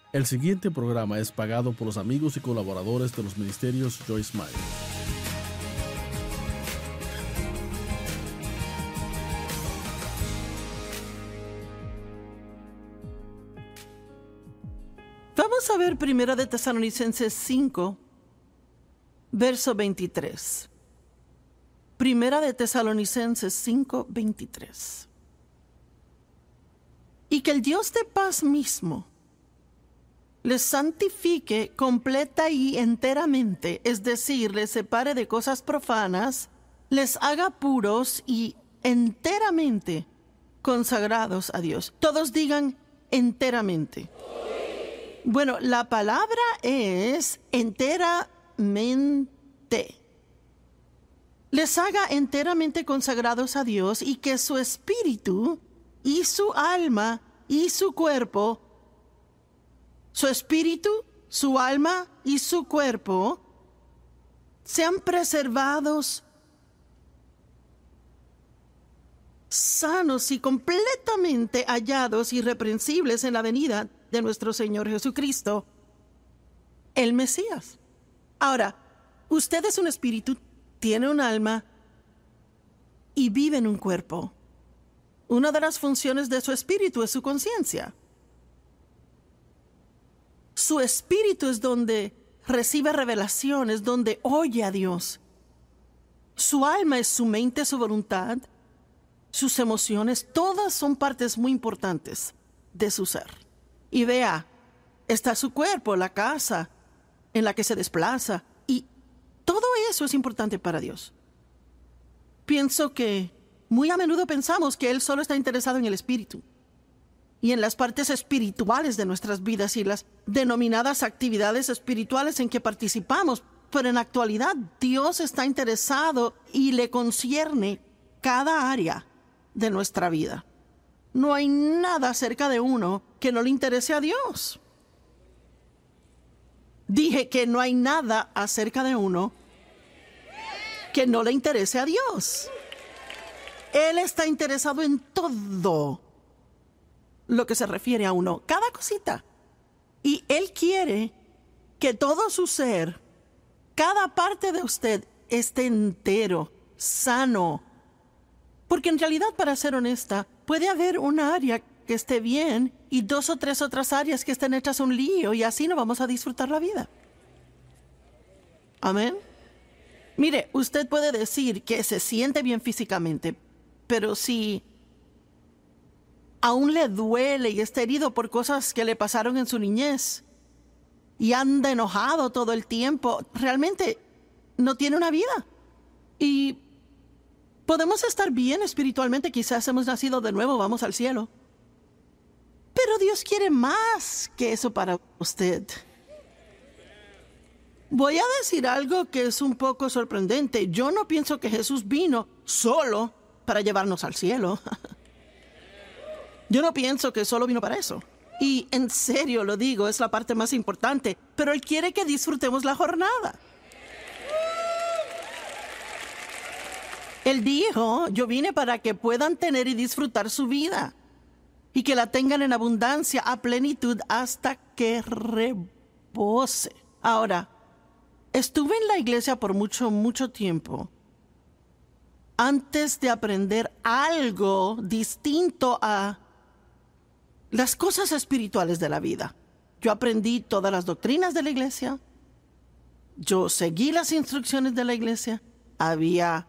El siguiente programa es pagado por los amigos y colaboradores de los ministerios Joyce Meyer. Vamos a ver 1 de Tesalonicenses 5, verso 23. 1 de Tesalonicenses 5, 23. Y que el Dios de paz mismo les santifique completa y enteramente, es decir, les separe de cosas profanas, les haga puros y enteramente consagrados a Dios. Todos digan enteramente. Bueno, la palabra es enteramente. Les haga enteramente consagrados a Dios y que su espíritu y su alma y su cuerpo, su espíritu, su alma y su cuerpo sean preservados sanos y completamente hallados irreprensibles en la venida de nuestro Señor Jesucristo, el Mesías. Ahora, usted es un espíritu, tiene un alma y vive en un cuerpo. Una de las funciones de su espíritu es su conciencia. Su espíritu es donde recibe revelación, es donde oye a Dios. Su alma es su mente, su voluntad, sus emociones, todas son partes muy importantes de su ser. Y vea, está su cuerpo, la casa en la que se desplaza, y todo eso es importante para Dios. Pienso que muy a menudo pensamos que Él solo está interesado en el espíritu y en las partes espirituales de nuestras vidas y las denominadas actividades espirituales en que participamos, pero en la actualidad Dios está interesado y le concierne cada área de nuestra vida. No hay nada acerca de uno que no le interese a Dios. Dije que no hay nada acerca de uno que no le interese a Dios. Él está interesado en todo lo que se refiere a uno, cada cosita. Y Él quiere que todo su ser, cada parte de usted, esté entero, sano. Porque en realidad, para ser honesta, puede haber una área que esté bien y 2 o 3 otras áreas que estén hechas un lío, y así no vamos a disfrutar la vida. Amén. Mire, usted puede decir que se siente bien físicamente, pero si aún le duele y está herido por cosas que le pasaron en su niñez y anda enojado todo el tiempo, realmente no tiene una vida. Y podemos estar bien espiritualmente, quizás hemos nacido de nuevo, vamos al cielo. Pero Dios quiere más que eso para usted. Voy a decir algo que es un poco sorprendente. Yo no pienso que Jesús vino solo para llevarnos al cielo. Yo no pienso que solo vino para eso. Y en serio lo digo, es la parte más importante. Pero Él quiere que disfrutemos la jornada. Él dijo, yo vine para que puedan tener y disfrutar su vida. Y que la tengan en abundancia, a plenitud, hasta que rebose. Ahora, estuve en la iglesia por mucho tiempo antes de aprender algo distinto a las cosas espirituales de la vida. Yo aprendí todas las doctrinas de la iglesia. Yo seguí las instrucciones de la iglesia. Había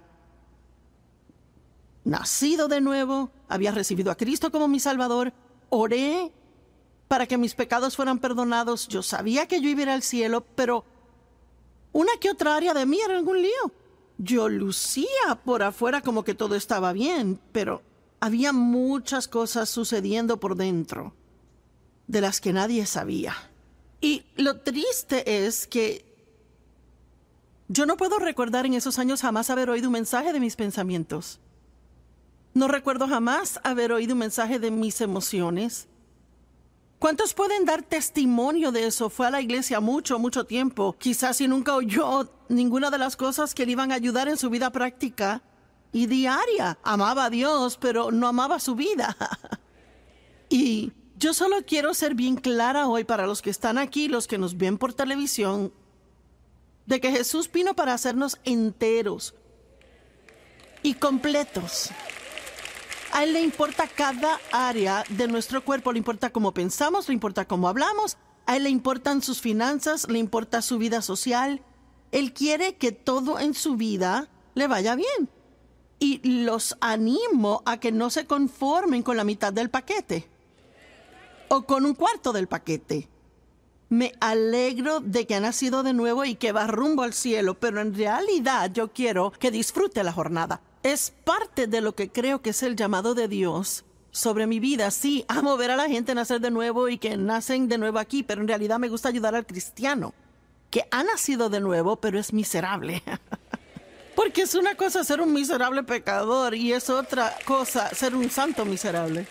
nacido de nuevo. Había recibido a Cristo como mi Salvador. Oré para que mis pecados fueran perdonados. Yo sabía que yo iba a ir al cielo, pero una que otra área de mí era algún lío. Yo lucía por afuera como que todo estaba bien, pero había muchas cosas sucediendo por dentro de las que nadie sabía. Y lo triste es que yo no puedo recordar en esos años jamás haber oído un mensaje de mis pensamientos. No recuerdo jamás haber oído un mensaje de mis emociones. ¿Cuántos pueden dar testimonio de eso? Fue a la iglesia mucho tiempo. Quizás si nunca oyó ninguna de las cosas que le iban a ayudar en su vida práctica y diaria. Amaba a Dios, pero no amaba su vida. Y Yo solo quiero ser bien clara hoy para los que están aquí, los que nos ven por televisión, de que Jesús vino para hacernos enteros y completos. A Él le importa cada área de nuestro cuerpo, le importa cómo pensamos, le importa cómo hablamos, a Él le importan sus finanzas, le importa su vida social. Él quiere que todo en su vida le vaya bien. Y los animo a que no se conformen con la mitad del paquete o con un cuarto del paquete. Me alegro de que ha nacido de nuevo y que va rumbo al cielo, pero en realidad yo quiero que disfrute la jornada. Es parte de lo que creo que es el llamado de Dios sobre mi vida. Sí, amo ver a la gente nacer de nuevo y que nacen de nuevo aquí, pero en realidad me gusta ayudar al cristiano que ha nacido de nuevo, pero es miserable. Porque es una cosa ser un miserable pecador y es otra cosa ser un santo miserable.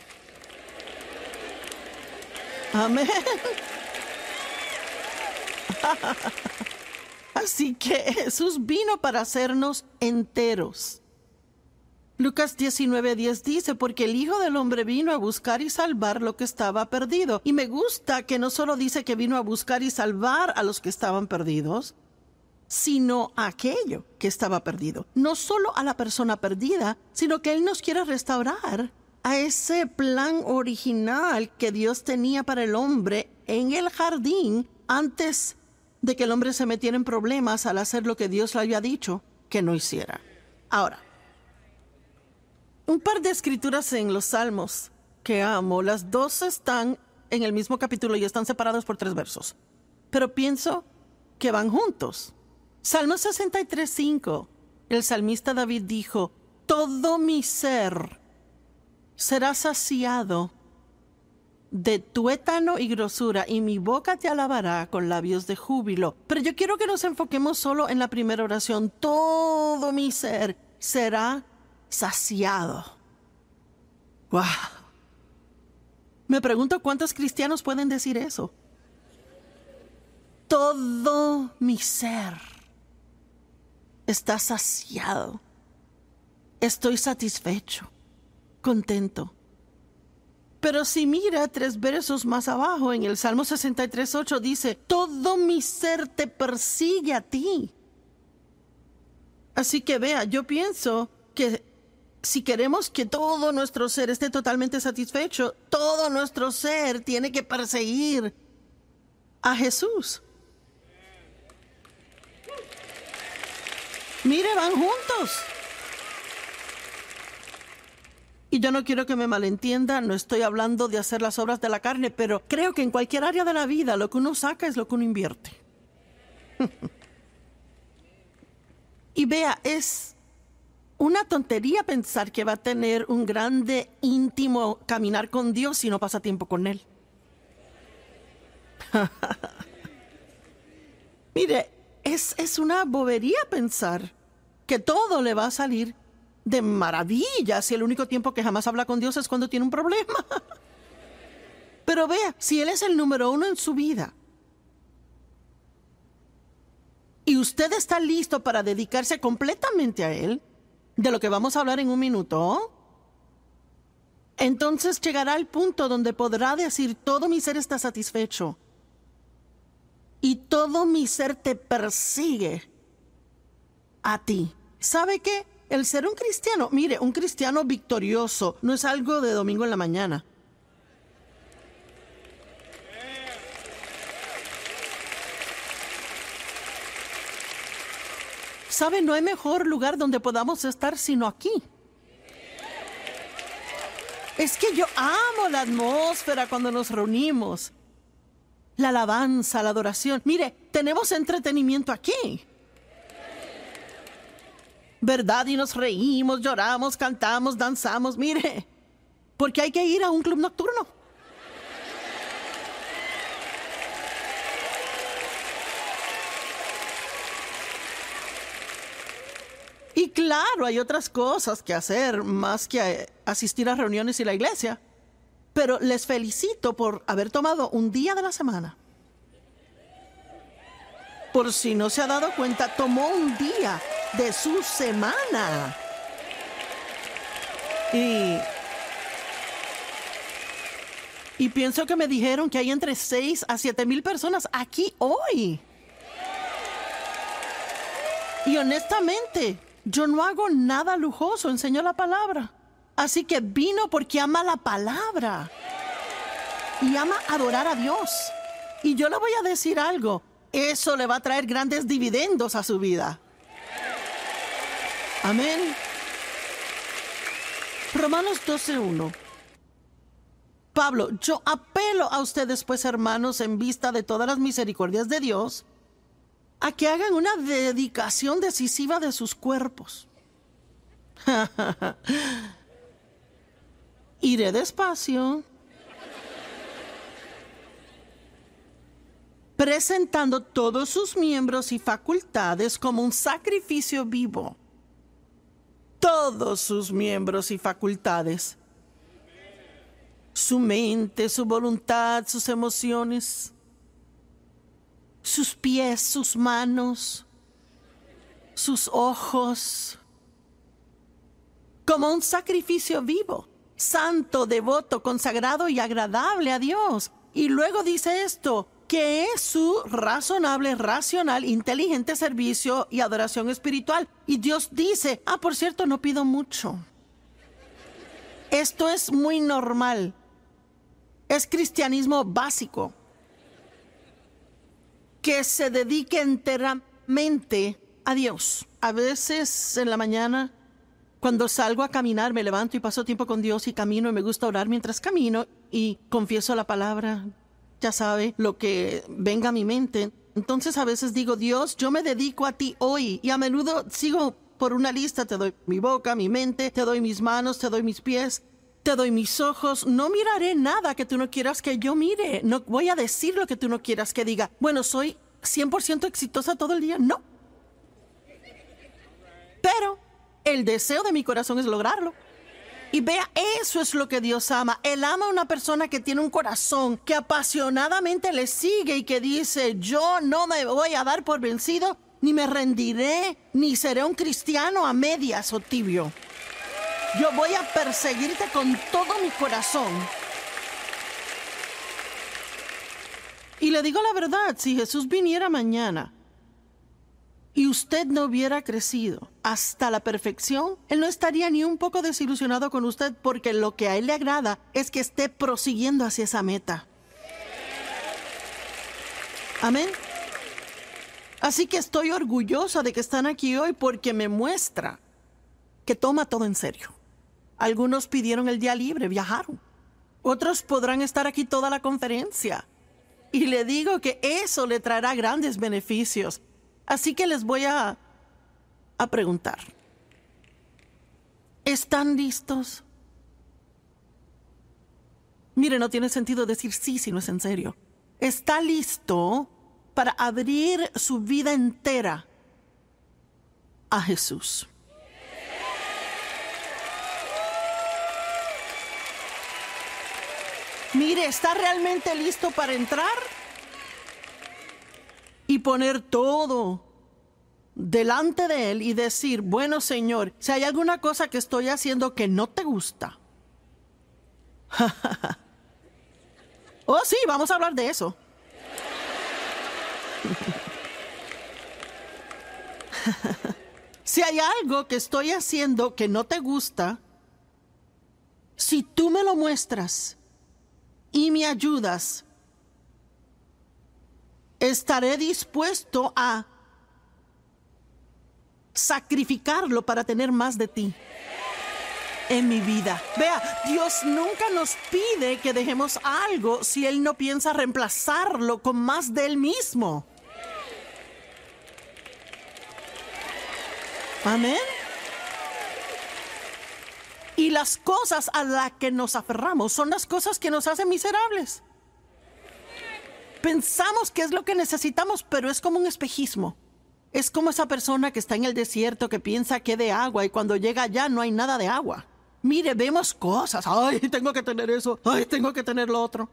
Amén. Así que Jesús vino para hacernos enteros. Lucas 19:10 dice, porque el Hijo del Hombre vino a buscar y salvar lo que estaba perdido. Y me gusta que no solo dice que vino a buscar y salvar a los que estaban perdidos, sino a aquello que estaba perdido. No solo a la persona perdida, sino que Él nos quiere restaurar a ese plan original que Dios tenía para el hombre en el jardín antes de que el hombre se metiera en problemas al hacer lo que Dios le había dicho que no hiciera. Ahora, un par de escrituras en los Salmos que amo. Las dos están en el mismo capítulo y están separadas por 3 versos. Pero pienso que van juntos. Salmo 63:5. El salmista David dijo, todo mi ser será saciado de tuétano y grosura, y mi boca te alabará con labios de júbilo. Pero yo quiero que nos enfoquemos solo en la primera oración. Todo mi ser será saciado. ¡Wow! Me pregunto cuántos cristianos pueden decir eso. Todo mi ser está saciado. Estoy satisfecho, contento. Pero si mira 3 versos más abajo, en el Salmo 63:8 dice, todo mi ser te persigue a ti. Así que vea, yo pienso que si queremos que todo nuestro ser esté totalmente satisfecho, todo nuestro ser tiene que perseguir a Jesús. Mire, van juntos. Y yo no quiero que me malentienda, no estoy hablando de hacer las obras de la carne, pero creo que en cualquier área de la vida lo que uno saca es lo que uno invierte. Y vea, es una tontería pensar que va a tener un grande, íntimo caminar con Dios si no pasa tiempo con Él. Mire, es una bobería pensar que todo le va a salir de maravilla si el único tiempo que jamás habla con Dios es cuando tiene un problema. Pero vea, si Él es el número 1 en su vida y usted está listo para dedicarse completamente a Él, de lo que vamos a hablar en un minuto, entonces llegará al punto donde podrá decir, todo mi ser está satisfecho y todo mi ser te persigue a ti. ¿Sabe qué? El ser un cristiano, mire, un cristiano victorioso no es algo de domingo en la mañana. ¿Sabe? No hay mejor lugar donde podamos estar sino aquí. Es que yo amo la atmósfera cuando nos reunimos. La alabanza, la adoración. Mire, tenemos entretenimiento aquí. ¿Verdad? Y nos reímos, lloramos, cantamos, danzamos. Mire, porque hay que ir a un club nocturno. Y claro, hay otras cosas que hacer más que asistir a reuniones y la iglesia. Pero les felicito por haber tomado un día de la semana. Por si no se ha dado cuenta, tomó un día de su semana. Y pienso que me dijeron que hay entre 6 a 7 mil personas aquí hoy. Y honestamente, yo no hago nada lujoso, enseño la palabra. Así que vino porque ama la palabra. Y ama adorar a Dios. Y yo le voy a decir algo. Eso le va a traer grandes dividendos a su vida. Amén. Romanos 12:1. Pablo, yo apelo a ustedes, pues, hermanos, en vista de todas las misericordias de Dios, a que hagan una dedicación decisiva de sus cuerpos. Iré despacio. Presentando todos sus miembros y facultades como un sacrificio vivo. Todos sus miembros y facultades. Su mente, su voluntad, sus emociones, sus pies, sus manos, sus ojos, como un sacrificio vivo, santo, devoto, consagrado y agradable a Dios. Y luego dice esto, que es su razonable, racional, inteligente servicio y adoración espiritual. Y Dios dice, por cierto, no pido mucho. Esto es muy normal. Es cristianismo básico. Que se dedique enteramente a Dios. A veces en la mañana, cuando salgo a caminar, me levanto y paso tiempo con Dios y camino y me gusta orar mientras camino y confieso la palabra. Ya sabe, lo que venga a mi mente. Entonces a veces digo, Dios, yo me dedico a ti hoy. Y a menudo sigo por una lista. Te doy mi boca, mi mente, te doy mis manos, te doy mis pies, te doy mis ojos. No miraré nada que tú no quieras que yo mire. No voy a decir lo que tú no quieras que diga. Bueno, soy 100% exitosa todo el día. No. Pero el deseo de mi corazón es lograrlo. Y vea, eso es lo que Dios ama. Él ama a una persona que tiene un corazón que apasionadamente le sigue y que dice, yo no me voy a dar por vencido, ni me rendiré, ni seré un cristiano a medias o tibio. Yo voy a perseguirte con todo mi corazón. Y le digo la verdad, si Jesús viniera mañana y usted no hubiera crecido hasta la perfección, Él no estaría ni un poco desilusionado con usted, porque lo que a Él le agrada es que esté prosiguiendo hacia esa meta. Amén. Así que estoy orgullosa de que están aquí hoy, porque me muestra que toma todo en serio. Algunos pidieron el día libre, viajaron. Otros podrán estar aquí toda la conferencia. Y le digo que eso le traerá grandes beneficios. Así que les voy a preguntar. ¿Están listos? Mire, no tiene sentido decir sí si no es en serio. ¿Está listo para abrir su vida entera a Jesús? Mire, ¿está realmente listo para entrar? Y poner todo delante de Él y decir, bueno, Señor, si hay alguna cosa que estoy haciendo que no te gusta. Oh, sí, vamos a hablar de eso. Si hay algo que estoy haciendo que no te gusta, si tú me lo muestras y me ayudas, estaré dispuesto a sacrificarlo para tener más de ti en mi vida. Vea, Dios nunca nos pide que dejemos algo si Él no piensa reemplazarlo con más de Él mismo. Amén. Y las cosas a las que nos aferramos son las cosas que nos hacen miserables. Pensamos que es lo que necesitamos, pero es como un espejismo. Es como esa persona que está en el desierto que piensa que de agua y cuando llega allá no hay nada de agua. Mire, vemos cosas. Ay, tengo que tener eso. Ay, tengo que tener lo otro.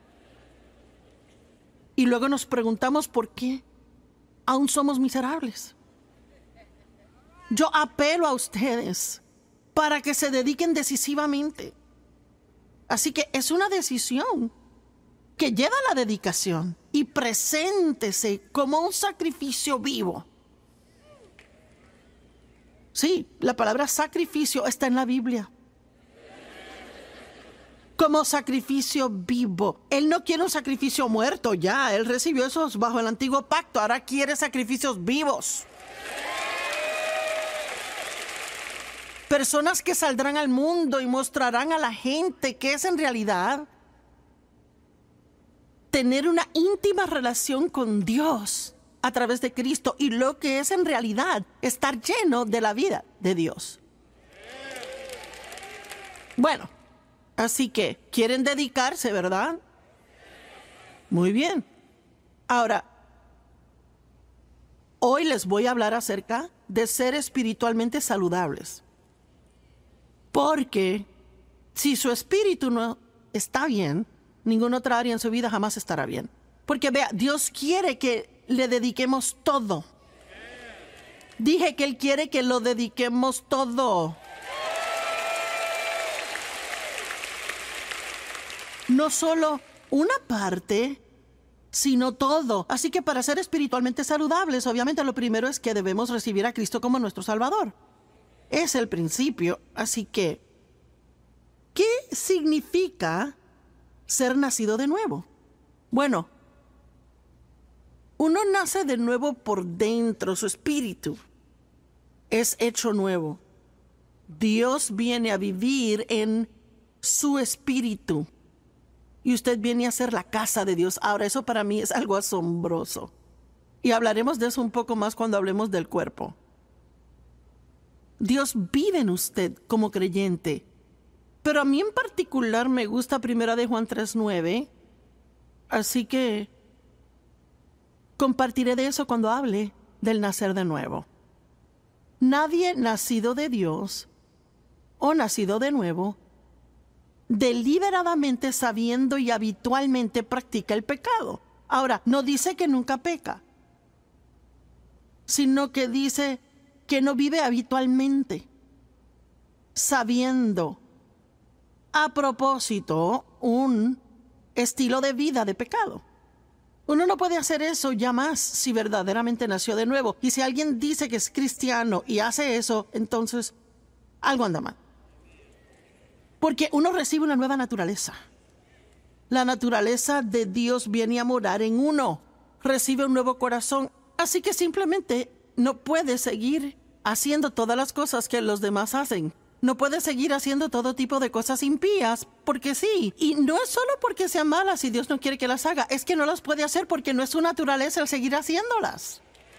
Y luego nos preguntamos por qué aún somos miserables. Yo apelo a ustedes para que se dediquen decisivamente. Así que es una decisión que lleva a la dedicación. Y preséntese como un sacrificio vivo. Sí, la palabra sacrificio está en la Biblia. Como sacrificio vivo. Él no quiere un sacrificio muerto ya. Él recibió esos bajo el antiguo pacto. Ahora quiere sacrificios vivos. Personas que saldrán al mundo y mostrarán a la gente que es en realidad tener una íntima relación con Dios a través de Cristo y lo que es en realidad estar lleno de la vida de Dios. Bueno, así que quieren dedicarse, ¿verdad? Muy bien. Ahora, hoy les voy a hablar acerca de ser espiritualmente saludables. Porque si su espíritu no está bien, ninguna otra área en su vida jamás estará bien. Porque vea, Dios quiere que le dediquemos todo. Dije que Él quiere que lo dediquemos todo. No solo una parte, sino todo. Así que para ser espiritualmente saludables, obviamente lo primero es que debemos recibir a Cristo como nuestro Salvador. Es el principio. Así que, ¿qué significa ser nacido de nuevo? Bueno, uno nace de nuevo por dentro, su espíritu es hecho nuevo. Dios viene a vivir en su espíritu y usted viene a ser la casa de Dios. Ahora, eso para mí es algo asombroso. Y hablaremos de eso un poco más cuando hablemos del cuerpo. Dios vive en usted como creyente. Pero a mí en particular me gusta 1 de Juan 3:9. Así que compartiré de eso cuando hable del nacer de nuevo. Nadie nacido de Dios o nacido de nuevo deliberadamente, sabiendo y habitualmente practica el pecado. Ahora, no dice que nunca peca, sino que dice que no vive habitualmente, sabiendo a propósito un estilo de vida de pecado. Uno no puede hacer eso ya más si verdaderamente nació de nuevo. Y si alguien dice que es cristiano y hace eso, entonces algo anda mal. Porque uno recibe una nueva naturaleza. La naturaleza de Dios viene a morar en uno. Recibe un nuevo corazón. Así que simplemente no puede seguir haciendo todas las cosas que los demás hacen. No puede seguir haciendo todo tipo de cosas impías, porque sí. Y no es solo porque sean malas y Dios no quiere que las haga. Es que no las puede hacer porque no es su naturaleza el seguir haciéndolas.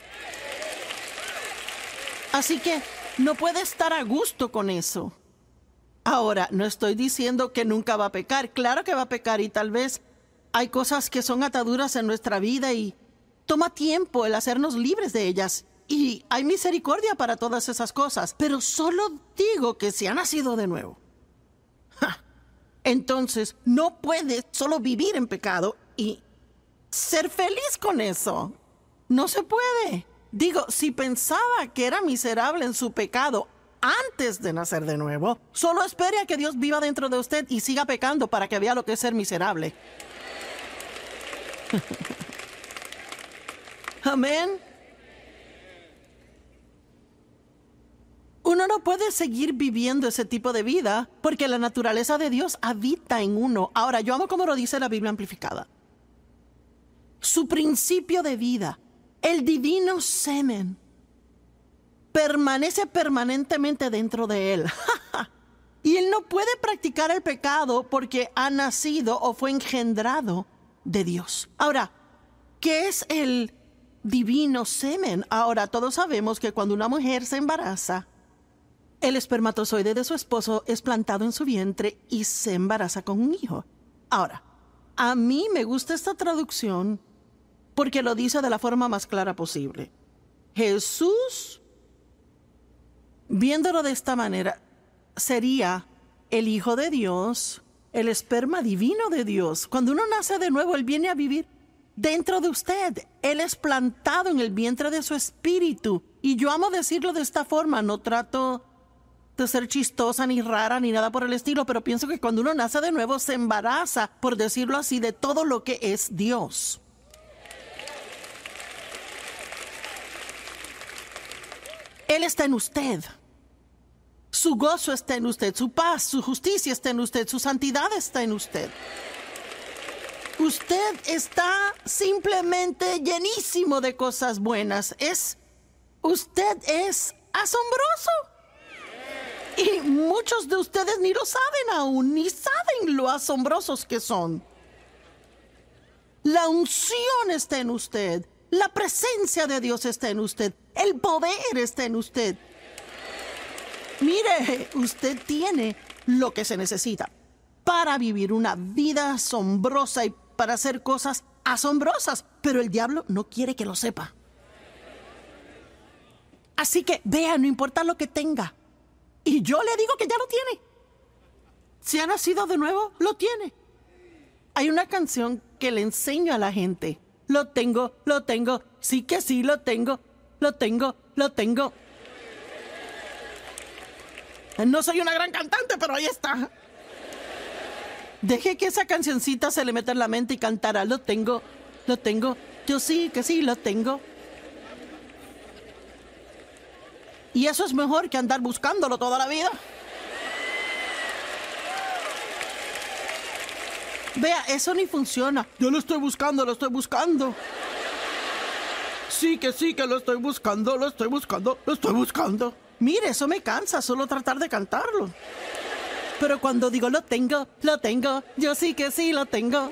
Así que no puede estar a gusto con eso. Ahora, no estoy diciendo que nunca va a pecar. Claro que va a pecar y tal vez hay cosas que son ataduras en nuestra vida y toma tiempo el hacernos libres de ellas. Y hay misericordia para todas esas cosas. Pero solo digo que si ha nacido de nuevo. Entonces, no puede solo vivir en pecado y ser feliz con eso. No se puede. Digo, si pensaba que era miserable en su pecado antes de nacer de nuevo, solo espere a que Dios viva dentro de usted y siga pecando para que vea lo que es ser miserable. Amén. Uno no puede seguir viviendo ese tipo de vida porque la naturaleza de Dios habita en uno. Ahora, yo amo como lo dice la Biblia amplificada. Su principio de vida, el divino semen, permanece permanentemente dentro de él. Y él no puede practicar el pecado porque ha nacido o fue engendrado de Dios. Ahora, ¿qué es el divino semen? Ahora, todos sabemos que cuando una mujer se embaraza, el espermatozoide de su esposo es plantado en su vientre y se embaraza con un hijo. Ahora, a mí me gusta esta traducción porque lo dice de la forma más clara posible. Jesús, viéndolo de esta manera, sería el Hijo de Dios, el esperma divino de Dios. Cuando uno nace de nuevo, Él viene a vivir dentro de usted. Él es plantado en el vientre de su espíritu. Y yo amo decirlo de esta forma, no trato de ser chistosa, ni rara, ni nada por el estilo, pero pienso que cuando uno nace de nuevo se embaraza, por decirlo así, de todo lo que es Dios. Él está en usted. Su gozo está en usted, su paz, su justicia está en usted, su santidad está en usted. Usted está simplemente llenísimo de cosas buenas. Usted es asombroso. Y muchos de ustedes ni lo saben aún, ni saben lo asombrosos que son. La unción está en usted. La presencia de Dios está en usted. El poder está en usted. Mire, usted tiene lo que se necesita para vivir una vida asombrosa y para hacer cosas asombrosas. Pero el diablo no quiere que lo sepa. Así que vea, no importa lo que tenga. Y yo le digo que ya lo tiene. Si ha nacido de nuevo, lo tiene. Hay una canción que le enseño a la gente. Lo tengo, sí que sí, lo tengo. No soy una gran cantante, pero ahí está. Deje que esa cancioncita se le meta en la mente y cantará. Lo tengo. Yo sí que sí, lo tengo. Y eso es mejor que andar buscándolo toda la vida. Vea, eso ni funciona. Yo lo estoy buscando. Sí, que lo estoy buscando. Mire, eso me cansa, solo tratar de cantarlo. Pero cuando digo lo tengo, yo sí que sí lo tengo.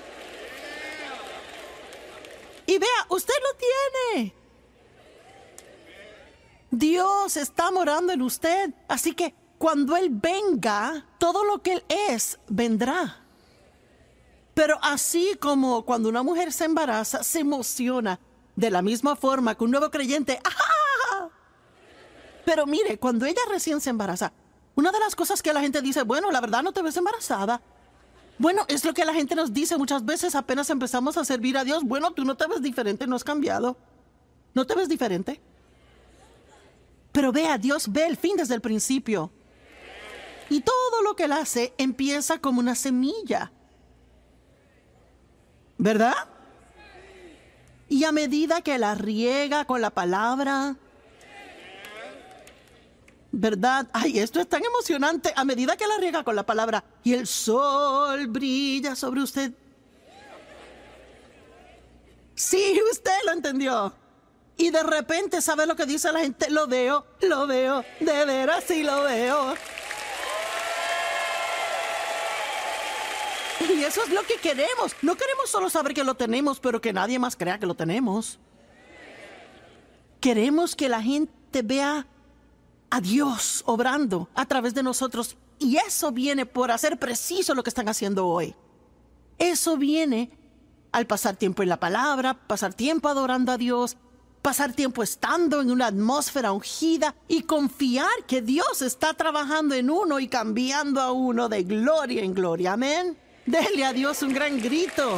Y vea, usted lo tiene. Dios está morando en usted. Así que cuando Él venga, todo lo que Él es, vendrá. Pero así como cuando una mujer se embaraza, se emociona de la misma forma que un nuevo creyente. ¡Ajá! Pero mire, cuando ella recién se embaraza, una de las cosas que la gente dice, bueno, la verdad no te ves embarazada. Bueno, es lo que la gente nos dice muchas veces apenas empezamos a servir a Dios. Bueno, tú no te ves diferente, no has cambiado. ¿No te ves diferente? Pero vea, Dios ve el fin desde el principio. Y todo lo que Él hace empieza como una semilla. ¿Verdad? Y a medida que la riega con la palabra, ¿verdad? Ay, esto es tan emocionante. A medida que la riega con la palabra y el sol brilla sobre usted. Sí, usted lo entendió. Y de repente, ¿sabe lo que dice la gente? Lo veo, de veras sí lo veo. Y eso es lo que queremos. No queremos solo saber que lo tenemos, pero que nadie más crea que lo tenemos. Queremos que la gente vea a Dios obrando a través de nosotros. Y eso viene por hacer preciso lo que están haciendo hoy. Eso viene al pasar tiempo en la palabra, pasar tiempo adorando a Dios, pasar tiempo estando en una atmósfera ungida y confiar que Dios está trabajando en uno y cambiando a uno de gloria en gloria. Amén. Dele a Dios un gran grito.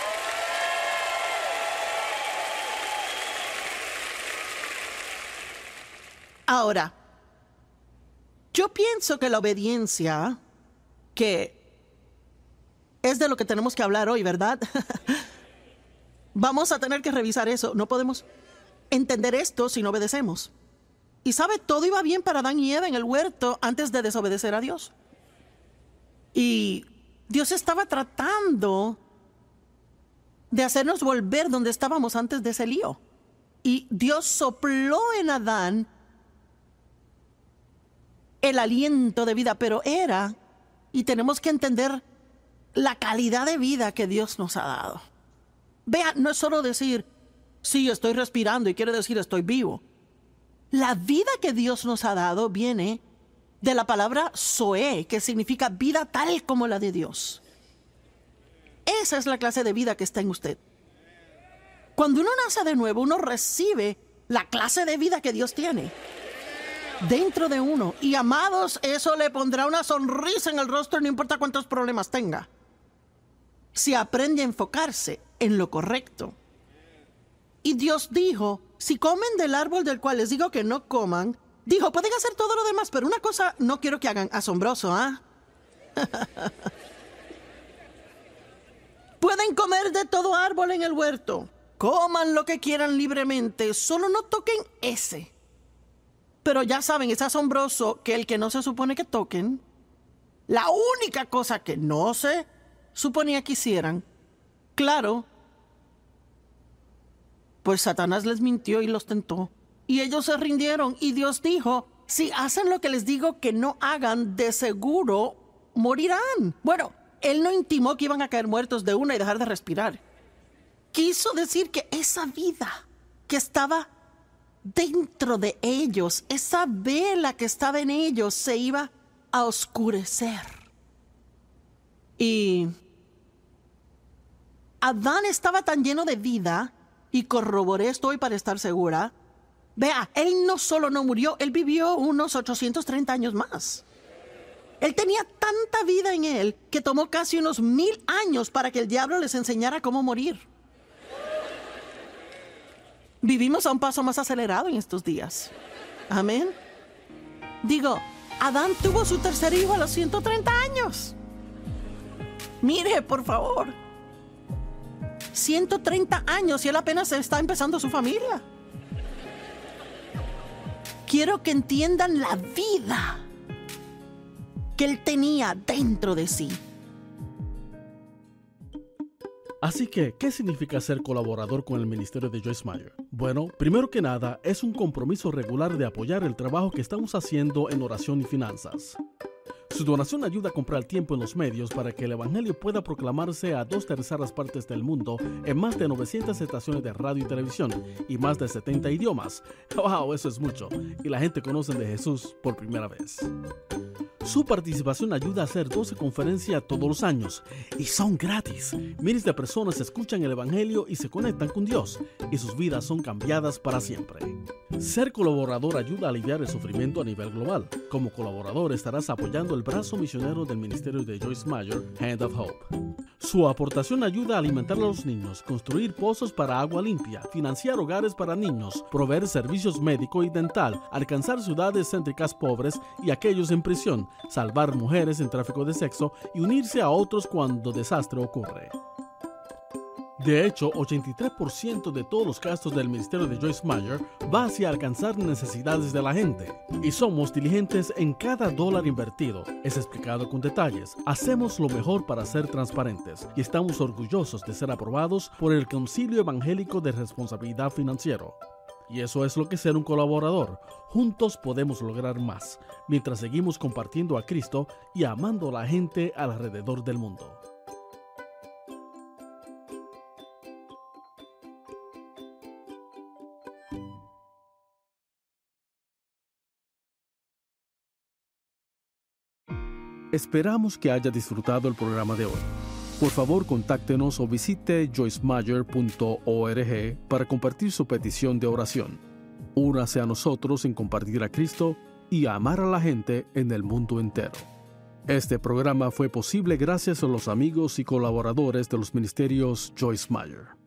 Ahora, yo pienso que la obediencia, que es de lo que tenemos que hablar hoy, ¿verdad? Vamos a tener que revisar eso. No podemos entender esto si no obedecemos. Y sabe, todo iba bien para Adán y Eva en el huerto antes de desobedecer a Dios. Y Dios estaba tratando de hacernos volver donde estábamos antes de ese lío. Y Dios sopló en Adán el aliento de vida, pero y tenemos que entender la calidad de vida que Dios nos ha dado. Vea, no es solo decir, sí, estoy respirando y quiere decir estoy vivo. La vida que Dios nos ha dado viene de la palabra Zoé, que significa vida tal como la de Dios. Esa es la clase de vida que está en usted. Cuando uno nace de nuevo, uno recibe la clase de vida que Dios tiene dentro de uno. Y amados, eso le pondrá una sonrisa en el rostro, no importa cuántos problemas tenga, si aprende a enfocarse en lo correcto. Y Dios dijo, si comen del árbol del cual les digo que no coman, Dijo, pueden hacer todo lo demás, pero una cosa no quiero que hagan, asombroso, ¿ah? Pueden comer de todo árbol en el huerto. Coman lo que quieran libremente, solo no toquen ese. Pero ya saben, es asombroso que el que no se supone que toquen, la única cosa que no se suponía que hicieran, claro, pues Satanás les mintió y los tentó. Y ellos se rindieron y Dios dijo, si hacen lo que les digo que no hagan, de seguro morirán. Bueno, Él no intimó que iban a caer muertos de una y dejar de respirar. Quiso decir que esa vida que estaba dentro de ellos, esa vela que estaba en ellos, se iba a oscurecer. Y Adán estaba tan lleno de vida, y corroboré esto hoy para estar segura. Vea, él no solo no murió, él vivió unos 830 años más. Él tenía tanta vida en él que tomó casi unos 1000 años para que el diablo les enseñara cómo morir. Vivimos a un paso más acelerado en estos días. Amén. Digo, Adán tuvo su tercer hijo a los 130 años. Mire, por favor. 130 años y él apenas está empezando su familia. Quiero que entiendan la vida que él tenía dentro de sí. Así que, ¿qué significa ser colaborador con el ministerio de Joyce Meyer? Bueno, primero que nada, es un compromiso regular de apoyar el trabajo que estamos haciendo en oración y finanzas. Su donación ayuda a comprar tiempo en los medios para que el evangelio pueda proclamarse a 2/3 partes del mundo en más de 900 estaciones de radio y televisión y más de 70 idiomas. ¡Wow! Eso es mucho. Y la gente conoce de Jesús por primera vez. Su participación ayuda a hacer 12 conferencias todos los años y son gratis. Miles de personas escuchan el evangelio y se conectan con Dios y sus vidas son cambiadas para siempre. Ser colaborador ayuda a aliviar el sufrimiento a nivel global. Como colaborador estarás apoyando el brazo misionero del ministerio de Joyce Meyer, Hand of Hope. Su aportación ayuda a alimentar a los niños, construir pozos para agua limpia, financiar hogares para niños, proveer servicios médico y dental, alcanzar ciudades céntricas pobres y aquellos en prisión, salvar mujeres en tráfico de sexo y unirse a otros cuando desastre ocurre. De hecho, 83% de todos los gastos del ministerio de Joyce Meyer va hacia alcanzar necesidades de la gente. Y somos diligentes en cada dólar invertido. Es explicado con detalles. Hacemos lo mejor para ser transparentes y estamos orgullosos de ser aprobados por el Concilio Evangélico de Responsabilidad Financiera. Y eso es lo que es ser un colaborador. Juntos podemos lograr más, mientras seguimos compartiendo a Cristo y amando a la gente alrededor del mundo. Esperamos que haya disfrutado el programa de hoy. Por favor, contáctenos o visite joycemeyer.org para compartir su petición de oración. Únase a nosotros en compartir a Cristo y a amar a la gente en el mundo entero. Este programa fue posible gracias a los amigos y colaboradores de los ministerios Joyce Meyer.